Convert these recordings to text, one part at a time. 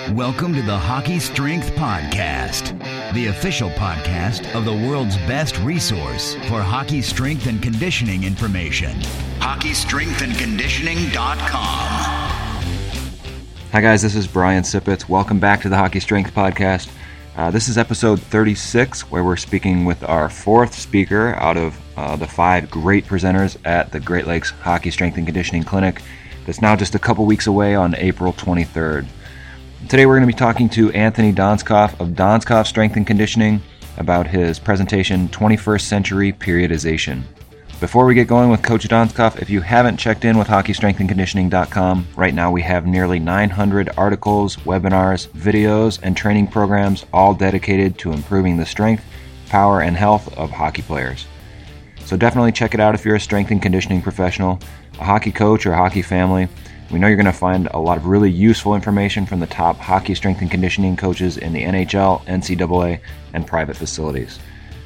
Welcome to the Hockey Strength Podcast, the official podcast of the world's best resource for hockey strength and conditioning information. HockeyStrengthandConditioning.com. Hi guys, this is Brian Sipitz. Welcome back to the Hockey Strength Podcast. This is episode 36, where we're speaking with our fourth speaker out of the five great presenters at the Great Lakes Hockey Strength and Conditioning Clinic that's now just a couple weeks away on April 23rd. Today we're going to be talking to Anthony Donskoff of Donskoff Strength and Conditioning about his presentation, 21st Century Periodization. Before we get going with Coach Donskoff, if you haven't checked in with HockeyStrengthandConditioning.com, right now we have nearly 900 articles, webinars, videos, and training programs all dedicated to improving the strength, power, and health of hockey players. So definitely check it out if you're a strength and conditioning professional, a hockey coach, or a hockey family. We know you're going to find a lot of really useful information from the top hockey strength and conditioning coaches in the NHL, NCAA, and private facilities.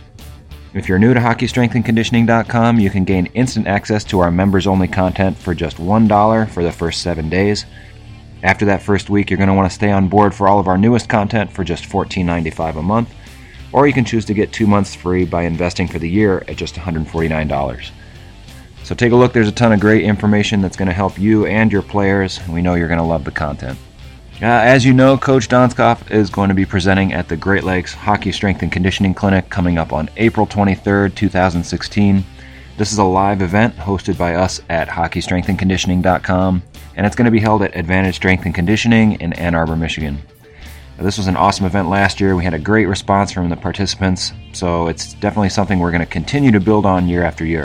If you're new to HockeyStrengthandConditioning.com, you can gain instant access to our members-only content for just $1 for the first 7 days. After that first week, you're going to want to stay on board for all of our newest content for just $14.95 a month, or you can choose to get 2 months free by investing for the year at just $149. So take a look. There's a ton of great information that's going to help you and your players, and we know you're going to love the content. As you know, Coach Donskoff is going to be presenting at the Great Lakes Hockey Strength and Conditioning Clinic coming up on April 23rd, 2016. This is a live event hosted by us at HockeyStrengthandConditioning.com, and it's going to be held at Advantage Strength and Conditioning in Ann Arbor, Michigan. This was an awesome event last year. We had a great response from the participants, so it's definitely something we're going to continue to build on year after year.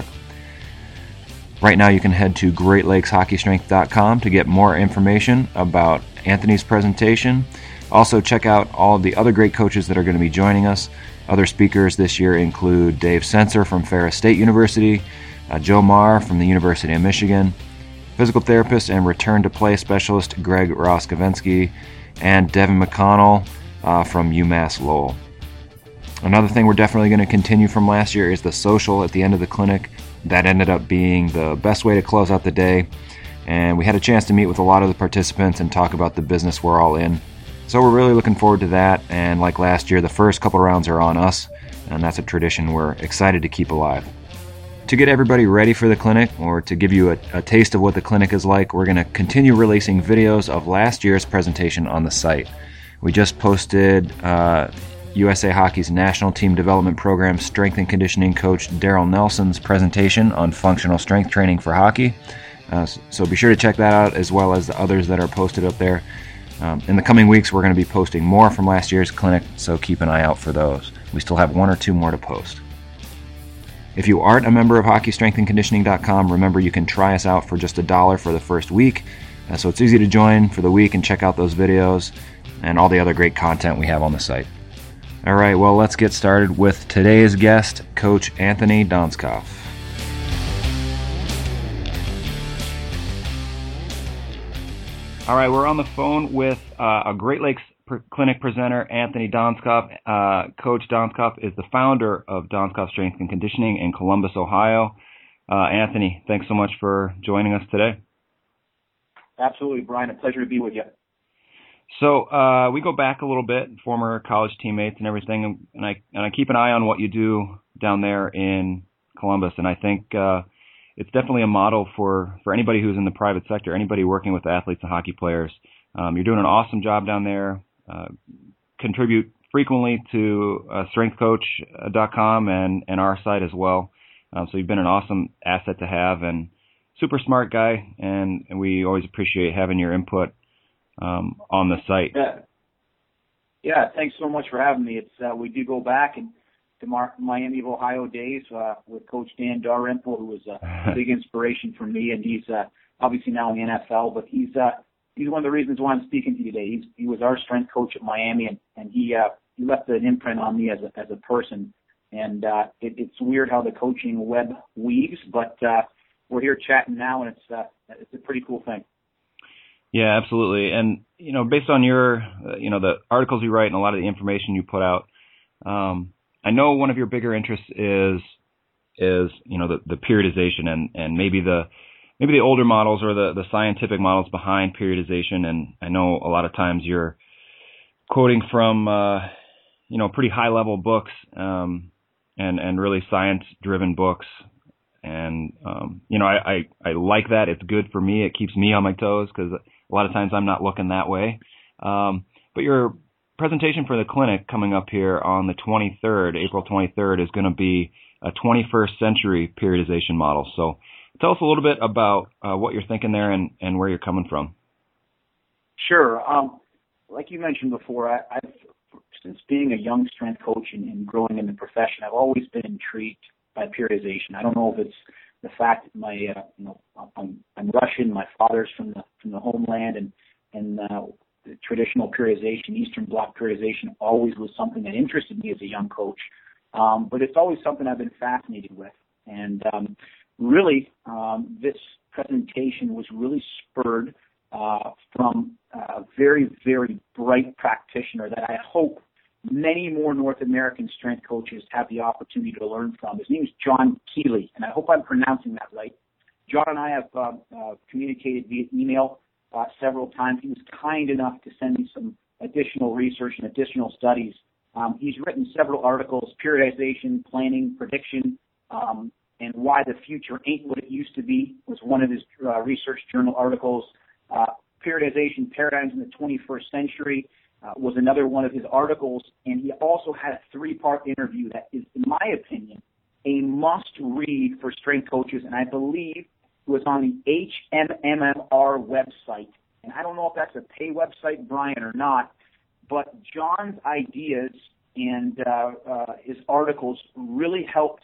Right now you can head to GreatLakesHockeyStrength.com to get more information about Anthony's presentation. Also check out all of the other great coaches that are going to be joining us. Other speakers this year include Dave Sensor from Ferris State University, Joe Marr from the University of Michigan, physical therapist and return to play specialist Greg Roskavensky, and Devin McConnell from UMass Lowell. Another thing we're definitely going to continue from last year is the social at the end of the clinic. That ended up being the best way to close out the day, and we had a chance to meet with a lot of the participants and talk about the business we're all in. So we're really looking forward to that, and like last year, the first couple rounds are on us, and that's a tradition we're excited to keep alive. To get everybody ready for the clinic, or to give you a taste of what the clinic is like, we're going to continue releasing videos of last year's presentation on the site. We just posted USA Hockey's National Team Development Program Strength and Conditioning Coach Daryl Nelson's presentation on functional strength training for hockey. So be sure to check that out, as well as the others that are posted up there. In the coming weeks, we're going to be posting more from last year's clinic, so keep an eye out for those. We still have 1 or 2 more to post. If you aren't a member of HockeyStrengthandConditioning.com, remember you can try us out for just $1 for the first week. So it's easy to join for the week and check out those videos and all the other great content we have on the site. All right, well, let's get started with today's guest, Coach Anthony Donskoff. All right, we're on the phone with a Great Lakes Clinic presenter, Anthony Donskoff. Coach Donskoff is the founder of Donskoff Strength and Conditioning in Columbus, Ohio. Anthony, thanks so much for joining us today. Absolutely, Brian. A pleasure to be with you. So we go back a little bit, former college teammates and everything, and I keep an eye on what you do down there in Columbus, and I think it's definitely a model for anybody who's in the private sector, anybody working with athletes and hockey players. You're doing an awesome job down there. Contribute frequently to StrengthCoach.com and our site as well. So you've been an awesome asset to have, and super smart guy, and we always appreciate having your input on the site. Yeah, thanks so much for having me. It's we do go back to Miami of Ohio days with Coach Dan Dalrymple, who was a big inspiration for me, and he's obviously now in the NFL, but he's one of the reasons why I'm speaking to you today. He was our strength coach at Miami, and he left an imprint on me as a person. And it's weird how the coaching web weaves, but we're here chatting now, and it's a pretty cool thing. Yeah, absolutely. And, based on your, the articles you write and a lot of the information you put out, I know one of your bigger interests is the periodization and maybe the older models or the scientific models behind periodization. And I know a lot of times you're quoting from, pretty high-level books and really science-driven books. And, I like that. It's good for me. It keeps me on my toes because a lot of times I'm not looking that way. But your presentation for the clinic coming up here on the 23rd, April 23rd, is going to be a 21st century periodization model. So tell us a little bit about what you're thinking there and where you're coming from. Sure. Like you mentioned before, I've since being a young strength coach and growing in the profession, I've always been intrigued by periodization. I don't know if it's the fact that I'm Russian, my father's from the homeland, and the traditional periodization, Eastern Bloc periodization, always was something that interested me as a young coach. But it's always something I've been fascinated with. And really, this presentation was really spurred from a very, very bright practitioner that I hope many more North American strength coaches have the opportunity to learn from. His name is John Keeley, and I hope I'm pronouncing that right. John and I have communicated via email several times. He was kind enough to send me some additional research and additional studies. He's written several articles, Periodization, Planning, Prediction, and Why the Future Ain't What It Used to Be was one of his research journal articles. Periodization Paradigms in the 21st Century was another one of his articles, and he also had a 3-part interview that is, in my opinion, a must-read for strength coaches, and I believe it was on the HMMR website. And I don't know if that's a pay website, Brian, or not, but John's ideas and his articles really helped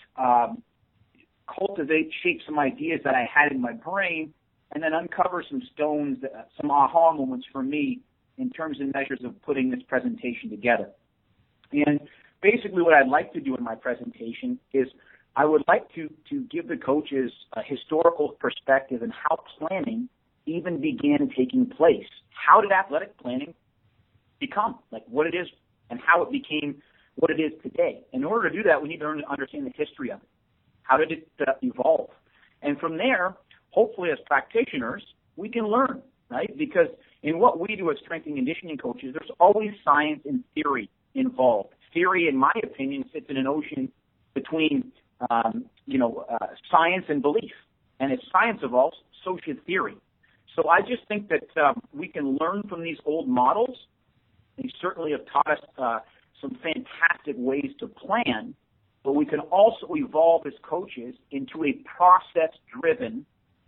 shape some ideas that I had in my brain, and then uncover some stones, some aha moments for me in terms and measures of putting this presentation together. And basically what I'd like to do in my presentation is I would like to give the coaches a historical perspective in how planning even began taking place. How did athletic planning become like what it is and how it became what it is today? In order to do that, we need to understand the history of it. How did it evolve? And from there, hopefully as practitioners, we can learn, right? Because in what we do as strength and conditioning coaches, there's always science and theory involved. Theory, in my opinion, sits in an ocean between, science and belief. And as science evolves, so should theory. So I just think that we can learn from these old models. They certainly have taught us some fantastic ways to plan, but we can also evolve as coaches into a process-driven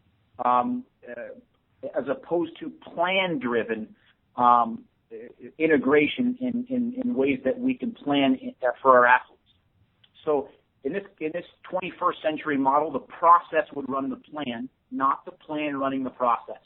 as opposed to plan-driven integration in ways that we can plan for our athletes. So in this 21st century model, the process would run the plan, not the plan running the process.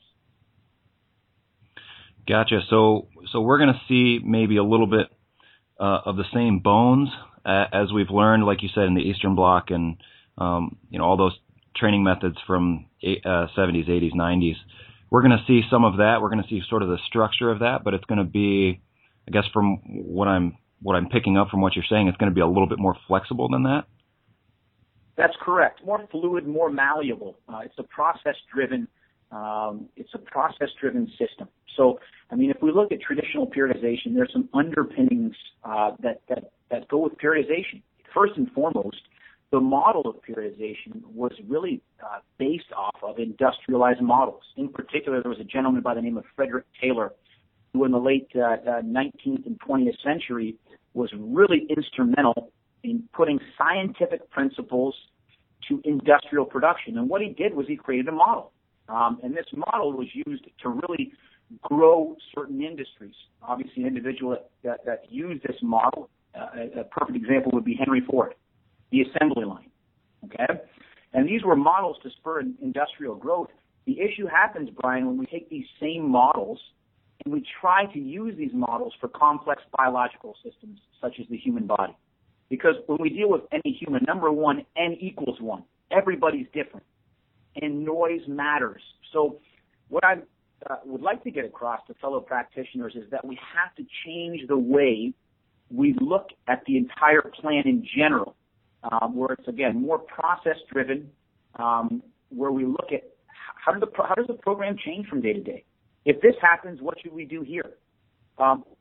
Gotcha. So we're going to see maybe a little bit of the same bones as we've learned, like you said, in the Eastern Bloc and all those training methods from 70s, 80s, 90s. We're going to see some of that. We're going to see sort of the structure of that, but it's going to be, I guess, from what I'm picking up from what you're saying, it's going to be a little bit more flexible than that. That's correct. More fluid, more malleable. It's a process-driven. It's a process-driven system. So, if we look at traditional periodization, there's some underpinnings that go with periodization. First and foremost, the model of periodization was really based off of industrialized models. In particular, there was a gentleman by the name of Frederick Taylor, who in the late 19th and 20th century was really instrumental in putting scientific principles to industrial production. And what he did was he created a model. And this model was used to really grow certain industries. Obviously, an individual that used this model, a perfect example would be Henry Ford, the assembly line. Okay? And these were models to spur industrial growth. The issue happens, Brian, when we take these same models and we try to use these models for complex biological systems, such as the human body. Because when we deal with any human, number one, N equals 1. Everybody's different. And noise matters. So what I would like to get across to fellow practitioners is that we have to change the way we look at the entire plan in general, where it's, again, more process-driven, where we look at how does the program change from day to day? If this happens, what should we do here?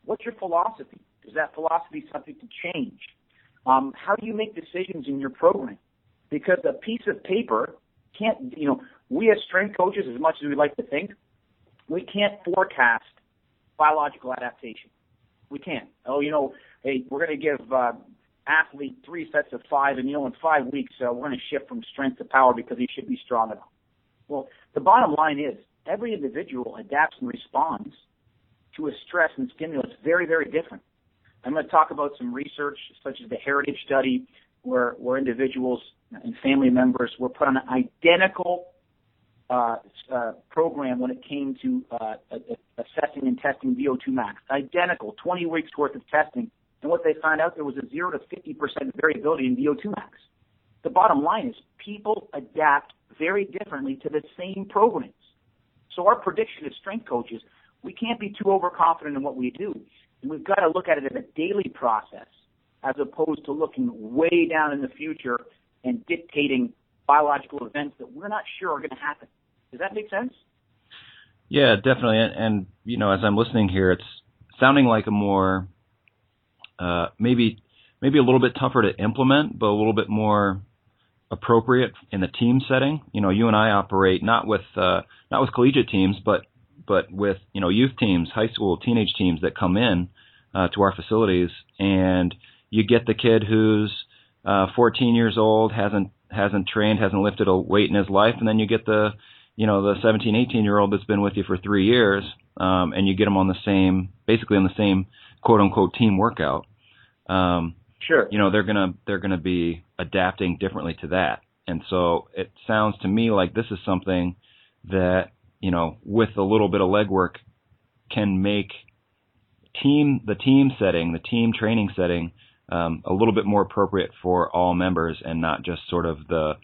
What's your philosophy? Is that philosophy subject to change? How do you make decisions in your program? Because a piece of paper can't, we as strength coaches, as much as we like to think, we can't forecast biological adaptation. We can't. Hey, we're going to give athlete 3 sets of 5, and, in 5 weeks, we're going to shift from strength to power because he should be strong enough. Well, the bottom line is every individual adapts and responds to a stress and stimulus very, very different. I'm going to talk about some research such as the Heritage Study where individuals and family members were put on an identical program when it came to assessing and testing VO2 max. Identical, 20 weeks worth of testing. And what they found out, there was a 0 to 50% variability in VO2 max. The bottom line is people adapt very differently to the same programs. So our prediction as strength coaches, we can't be too overconfident in what we do. And we've got to look at it as a daily process as opposed to looking way down in the future and dictating biological events that we're not sure are going to happen. Does that make sense? Yeah, definitely. And as I'm listening here, it's sounding like a more maybe a little bit tougher to implement, but a little bit more appropriate in the team setting. You and I operate not with collegiate teams, but with youth teams, high school, teenage teams that come in to our facilities, and you get the kid who's 14 years old, hasn't trained, hasn't lifted a weight in his life, and then you get the 17, 18-year-old that's been with you for 3 years, and you get them basically on the same quote unquote team workout. Sure. They're gonna be adapting differently to that, and so it sounds to me like this is something that with a little bit of legwork can make the team setting, the team training setting, a little bit more appropriate for all members and not just sort of the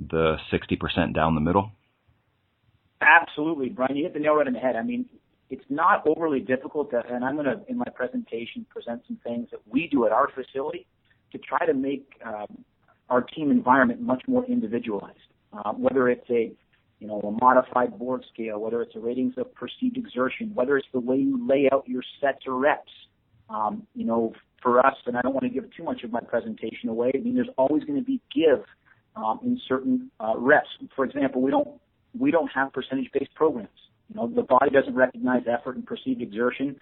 60% down the middle. Absolutely, Brian. You hit the nail right on the head. I mean, it's not overly difficult, and I'm going to, in my presentation, present some things that we do at our facility to try to make our team environment much more individualized, whether it's a modified board scale, whether it's a ratings of perceived exertion, whether it's the way you lay out your sets or reps. For us, and I don't want to give too much of my presentation away, there's always going to be give in certain reps. For example, we don't have percentage-based programs. The body doesn't recognize effort and perceived exertion.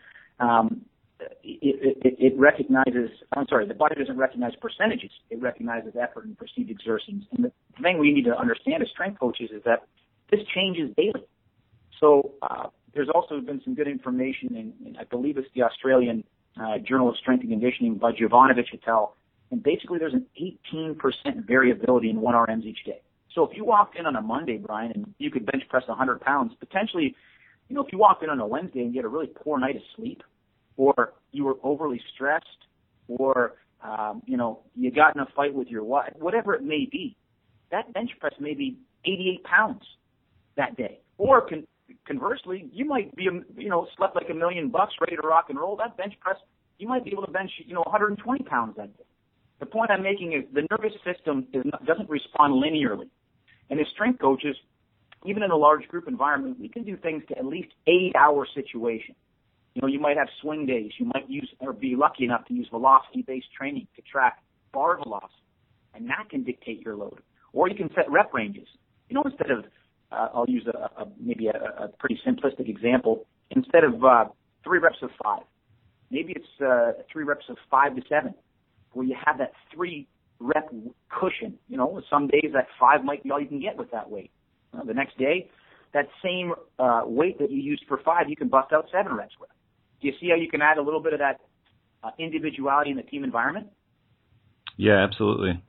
It recognizes, the body doesn't recognize percentages. It recognizes effort and perceived exertions. And the thing we need to understand as strength coaches is that this changes daily. So there's also been some good information in I believe it's the Australian Journal of Strength and Conditioning by Jovanovic et al. And basically there's an 18% variability in 1RMs each day. So if you walked in on a Monday, Brian, and you could bench press 100 pounds, potentially, if you walked in on a Wednesday and you had a really poor night of sleep, or you were overly stressed, or, you got in a fight with your wife, whatever it may be, that bench press may be 88 pounds that day. Or conversely, you might be, slept like $1 million, ready to rock and roll. That bench press, you might be able to bench, 120 pounds that day. The point I'm making is the nervous system doesn't respond linearly. And as strength coaches, even in a large group environment, we can do things to at least aid our situation. You might have swing days. You might use or be lucky enough to use velocity-based training to track bar velocity, and that can dictate your load. Or you can set rep ranges. Instead of, I'll use maybe a pretty simplistic example. Instead of 3 reps of 5, maybe it's 3 reps of 5 to 7, where you have that 3 rep cushion. Some days that 5 might be all you can get with that weight. The next day, that same weight that you used for 5, you can bust out 7 reps with. Do you see how you can add a little bit of that individuality in the team environment? Yeah, absolutely.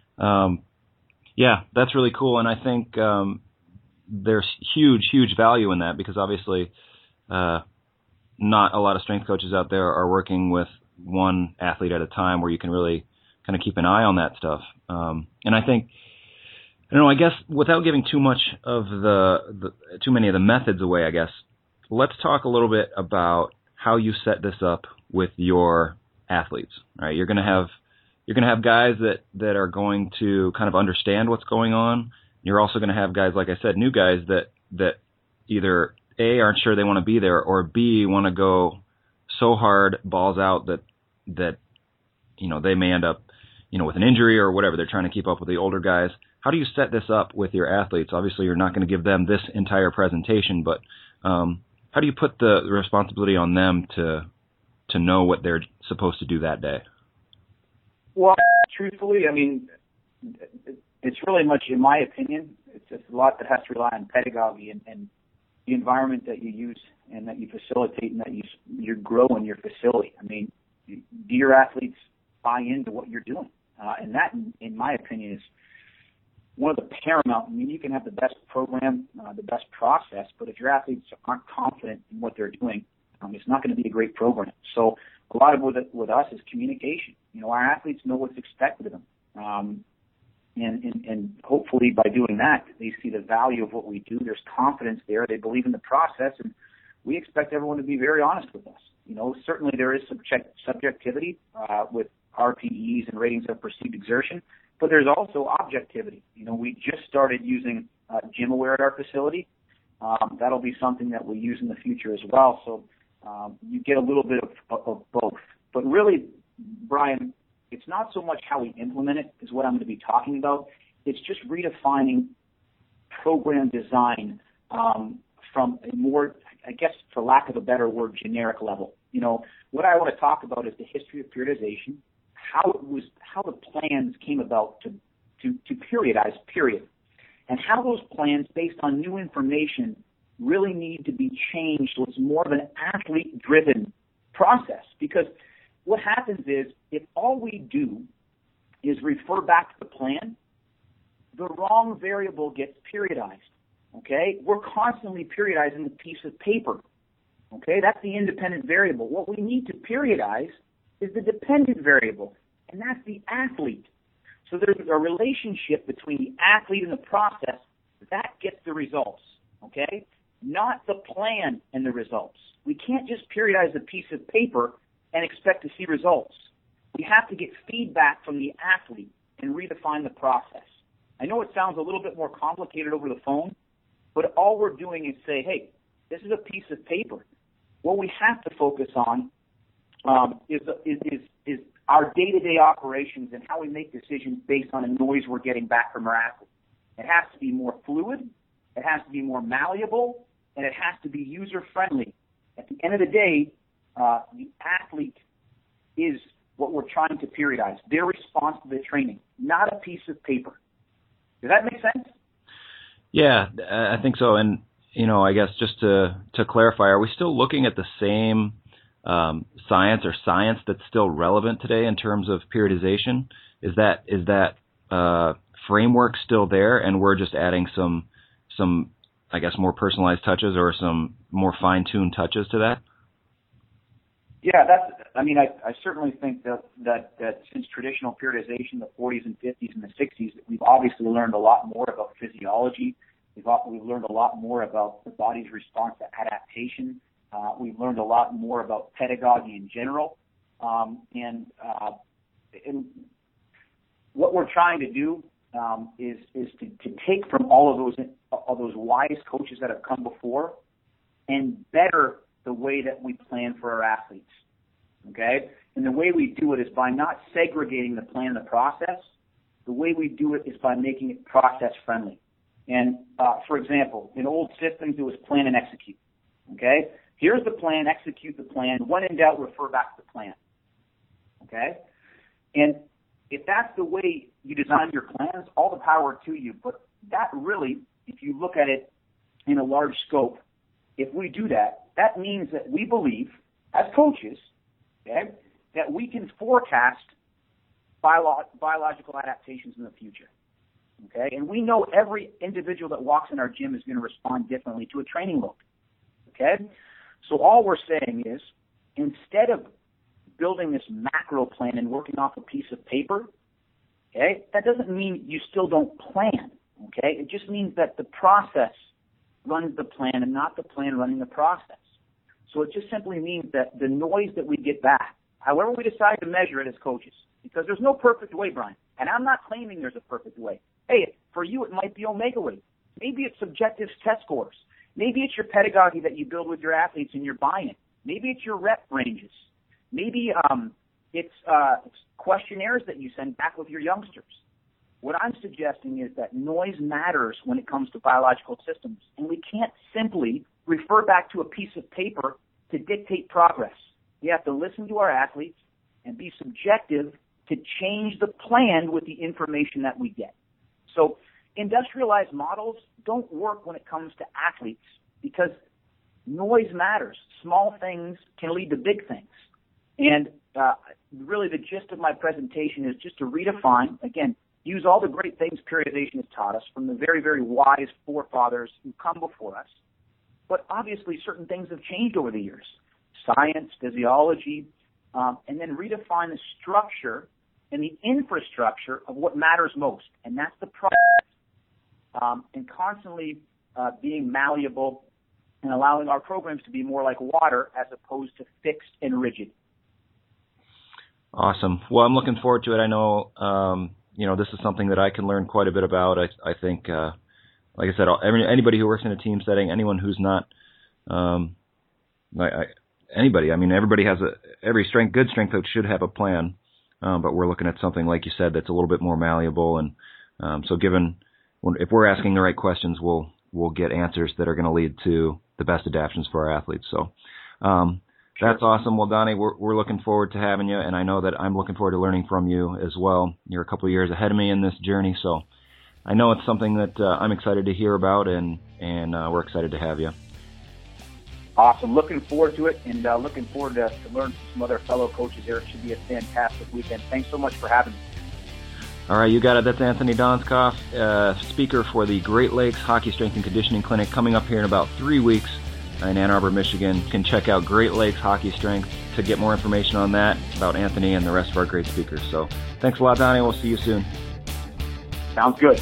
Yeah, that's really cool. And I think there's huge value in that because obviously not a lot of strength coaches out there are working with one athlete at a time where you can really kind of keep an eye on that stuff. And I think, I guess without giving too much of too many of the methods away, I guess, let's talk a little bit about how you set this up with your athletes, right? You're going to have guys that are going to kind of understand what's going on. You're also going to have guys, like I said, new guys that either A, aren't sure they want to be there, or B, want to go so hard, balls out, that they may end up with an injury or whatever. They're trying to keep up with the older guys. How do you set this up with your athletes? Obviously, you're not going to give them this entire presentation, but how do you put the responsibility on them to know what they're supposed to do that day? Well, truthfully, I mean, it's really much, in my opinion, it's a lot that has to rely on pedagogy and the environment that you use and that you facilitate and that you grow in your facility. I mean, do your athletes buy into what you're doing? And that, in my opinion, is one of the paramount. I mean, you can have the best program, the best process, but if your athletes aren't confident in what they're doing, it's not going to be a great program. So a lot of it with us is communication. Our athletes know what's expected of them. And hopefully by doing that, they see the value of what we do. There's confidence there. They believe in the process, and we expect everyone to be very honest with us. Certainly there is subjectivity with RPEs and ratings of perceived exertion, but there's also objectivity. We just started using GymAware at our facility. That'll be something that we'll use in the future as well. So you get a little bit of both. But really, Brian, it's not so much how we implement it is what I'm going to be talking about. It's just redefining program design from a more, I guess, for lack of a better word, generic level. What I want to talk about is the history of periodization, how the plans came about to periodize, and how those plans, based on new information, really need to be changed so it's more of an athlete-driven process. Because what happens is, if all we do is refer back to the plan, the wrong variable gets periodized, okay? We're constantly periodizing the piece of paper, okay? That's the independent variable. What we need to periodize is the dependent variable, and that's the athlete. So there's a relationship between the athlete and the process. That gets the results, okay? Not the plan and the results. We can't just periodize a piece of paper and expect to see results. We have to get feedback from the athlete and redefine the process. I know it sounds a little bit more complicated over the phone, but all we're doing is say, hey, this is a piece of paper. What we have to focus on is our day-to-day operations and how we make decisions based on the noise we're getting back from our athletes. It has to be more fluid, it has to be more malleable, and it has to be user-friendly. At the end of the day, the athlete is what we're trying to periodize. Their response to the training, not a piece of paper. Does that make sense? Yeah, I think so. And, I guess just to clarify, are we still looking at the same science that's still relevant today in terms of periodization? Is that framework still there, and we're just adding some I guess more personalized touches or some more fine-tuned touches to that? Yeah, I certainly think that since traditional periodization, the 40s and 50s and the 60s, we've obviously learned a lot more about physiology. We've learned a lot more about the body's response to adaptation. We've learned a lot more about pedagogy in general. And what we're trying to do is to take from all of those wise coaches that have come before and better the way that we plan for our athletes, okay? And the way we do it is by not segregating the plan and the process. The way we do it is by making it process-friendly. And, for example, in old systems, it was plan and execute, okay? Here's the plan, execute the plan. When in doubt, refer back to the plan, okay? And if that's the way you design your plans, all the power to you. But that really, if you look at it in a large scope, if we do that, that means that we believe, as coaches, okay, that we can forecast biological adaptations in the future. Okay? And we know every individual that walks in our gym is going to respond differently to a training load. Okay? So all we're saying is, instead of building this macro plan and working off a piece of paper, okay, that doesn't mean you still don't plan. Okay? It just means that the process runs the plan and not the plan running the process. So it just simply means that the noise that we get back, however we decide to measure it as coaches, because there's no perfect way, Brian, and I'm not claiming there's a perfect way. Hey, for you it might be omega weight. Maybe it's subjective test scores. Maybe it's your pedagogy that you build with your athletes and your buy-in. Maybe it's your rep ranges. Maybe it's questionnaires that you send back with your youngsters. What I'm suggesting is that noise matters when it comes to biological systems, and we can't simply refer back to a piece of paper to dictate progress. We have to listen to our athletes and be subjective to change the plan with the information that we get. So industrialized models don't work when it comes to athletes because noise matters. Small things can lead to big things. And really the gist of my presentation is just to redefine, again, use all the great things periodization has taught us from the very, very wise forefathers who come before us. But obviously certain things have changed over the years. Science, physiology, and then redefine the structure and the infrastructure of what matters most. And that's the process. And constantly being malleable and allowing our programs to be more like water as opposed to fixed and rigid. Awesome. Well, I'm looking forward to it. I know, this is something that I can learn quite a bit about. I think, like I said, anybody who works in a team setting, anyone who's not, anybody. I mean, everybody has every good strength coach should have a plan, but we're looking at something, like you said, that's a little bit more malleable. And so if we're asking the right questions, we'll get answers that are going to lead to the best adaptations for our athletes. So that's awesome. Well, Donnie, we're looking forward to having you, and I know that I'm looking forward to learning from you as well. You're a couple of years ahead of me in this journey, so I know it's something that I'm excited to hear about, and we're excited to have you. Awesome. Looking forward to it, and looking forward to learn from some other fellow coaches here. It should be a fantastic weekend. Thanks so much for having me. All right, you got it. That's Anthony Donskoff, speaker for the Great Lakes Hockey Strength and Conditioning Clinic coming up here in about 3 weeks in Ann Arbor, Michigan. You can check out Great Lakes Hockey Strength to get more information on that, about Anthony and the rest of our great speakers. So thanks a lot, Donnie. We'll see you soon. Sounds good.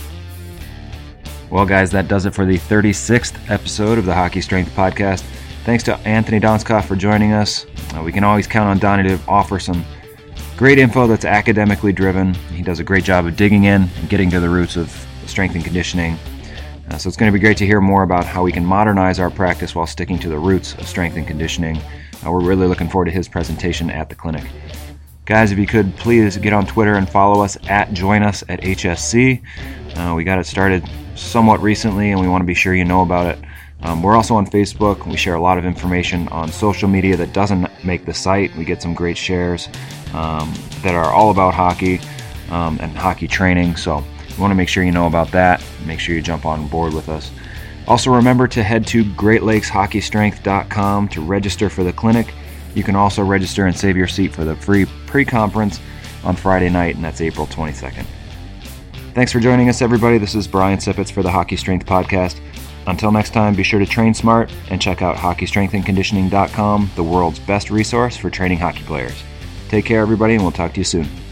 Well, guys, that does it for the 36th episode of the Hockey Strength Podcast. Thanks to Anthony Donskoff for joining us. We can always count on Donnie to offer some great info that's academically driven. He does a great job of digging in and getting to the roots of strength and conditioning. So it's going to be great to hear more about how we can modernize our practice while sticking to the roots of strength and conditioning. We're really looking forward to his presentation at the clinic. Guys, if you could please get on Twitter and follow us at JoinUsAtHSC. We got it started somewhat recently, and we want to be sure you know about it. We're also on Facebook. We share a lot of information on social media that doesn't make the site. We get some great shares that are all about hockey and hockey training. So we want to make sure you know about that. Make sure you jump on board with us. Also remember to head to GreatLakesHockeyStrength.com to register for the clinic. You can also register and save your seat for the free pre-conference on Friday night, and that's April 22nd. Thanks for joining us, everybody. This is Brian Sipitz for the Hockey Strength Podcast. Until next time, be sure to train smart and check out HockeyStrengthAndConditioning.com, the world's best resource for training hockey players. Take care, everybody, and we'll talk to you soon.